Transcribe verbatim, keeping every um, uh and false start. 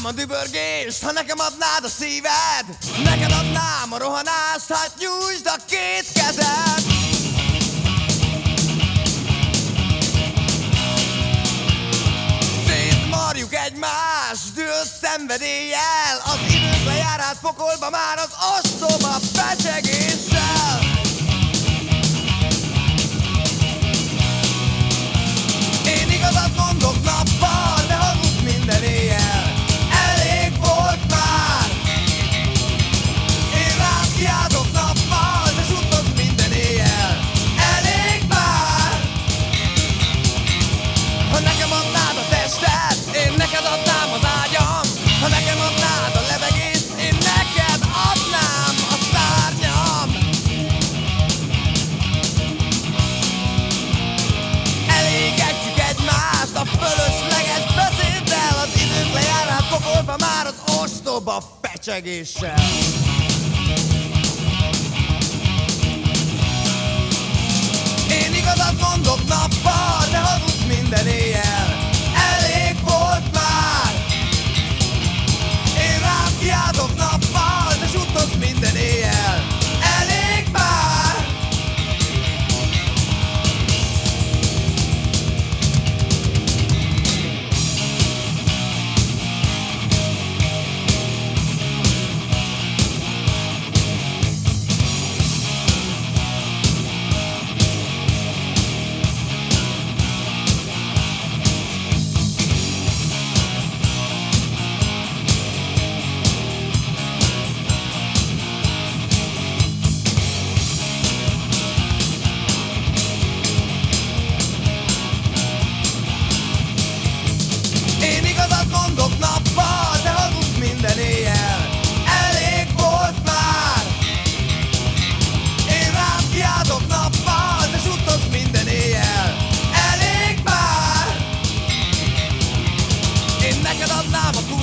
a dübörgést, ha nekem adnád a szíved. Neked adnám a rohanást, hát nyújtsd a két kezed. Szétmarjuk egymást, dühös szenvedéllyel. Az idők lejár át pokolba már az ostoba pecsegéssel. Én igazat mondok nappal, de hazudsz minden éjjel. Elég volt már. Én rád kiáltok nappal, de suttogsz minden éjjel. Elég már. Ha nekem adnád a tested, én neked adnám az ágyam. Ha nekem adnád a levegést, én neked adnám a szárnyam. Elégetjük egymást a fölösleges beszéddel. Az idők lejár át pokolba már az ostoba pecsegéssel. Én igazat mondok nappal, de hazudsz minden éjjel. Elég volt már. Én rám kiáltok nappal, de suttogsz minden éjjel. Elég már. Én igazat mondok nappal, de hazudsz minden éjjel. Elég volt már. Én rám kiáltok nappal, de suttogsz minden éjjel. Elég már. Én neked adnám a